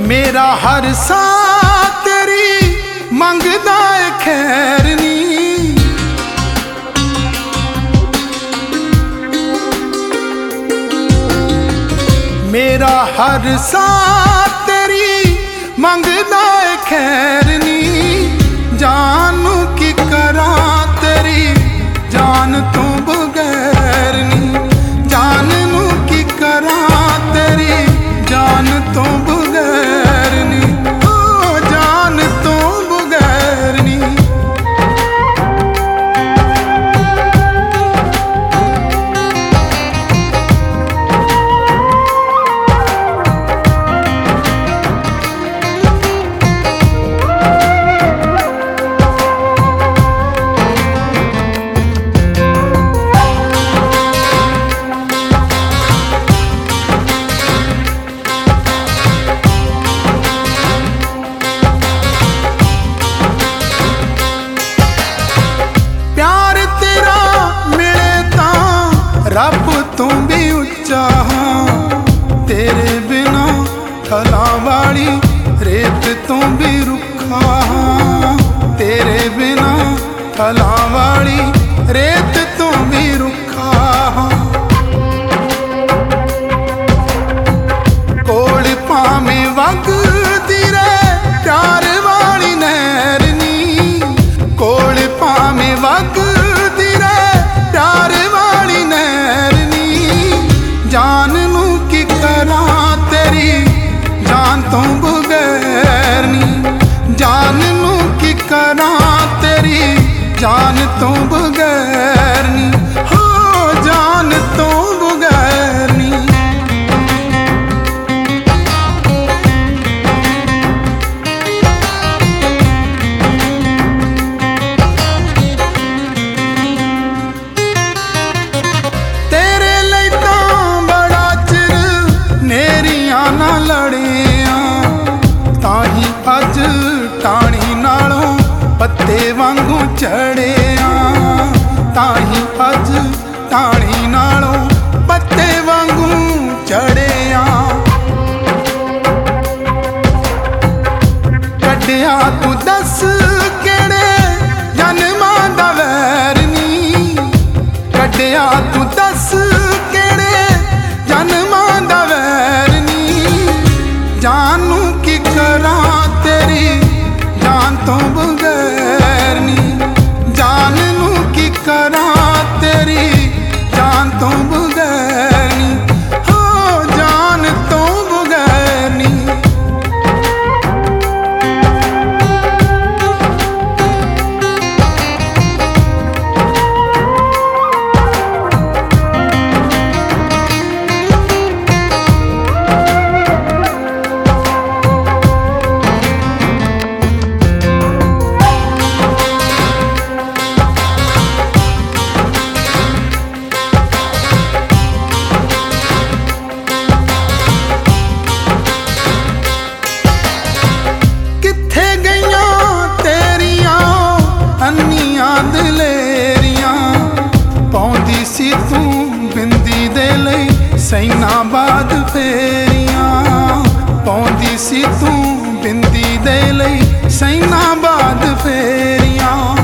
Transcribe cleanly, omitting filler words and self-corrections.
मेरा हर सा तेरी मंगदा है खैर नी। मेरा हर सा तेरी मंगदा है खैर नी। जानू की करा तेरी जान तो बगैर नी। जानू की करा तेरी जान तो बगैर नी। ओ जान तो बगैर नी। रब तू भी उच्चा हाँ, तेरे बिना फलां वाली रेत तू भी रुखा हाँ। तेरे बिना फलां वाली रेत तू भी रुखा हाँ। कोल भावें वगदी रे प्यार वाली नहर नी। कोल भावें वगदी रे प्यार वाली नहर। जान नू की करा तेरी जान तो बगैर नी। जान नू की करा तेरी जान तो बगैर नी। हो जान तो बगैर नी। ना लड़िया ताही अज टाणी नालों पत्ते वांगू चढ़िया। ताही अज टाणी नालों पत्ते वांगू चढ़िया। कढ़िया तू दस केड़े जन्मां दा वैर नी। कढ़िया तू दस केड़े जन्मां दा वैर। जानू की करा तेरी जान तो बगैर नी। जानू की करा तेरी जान तो बगैर नी। हो जान तो बगैर नी। सैनाबाद फेरियां पाउंदी सी तू बिंदी दे लई। सैनाबाद फेरियां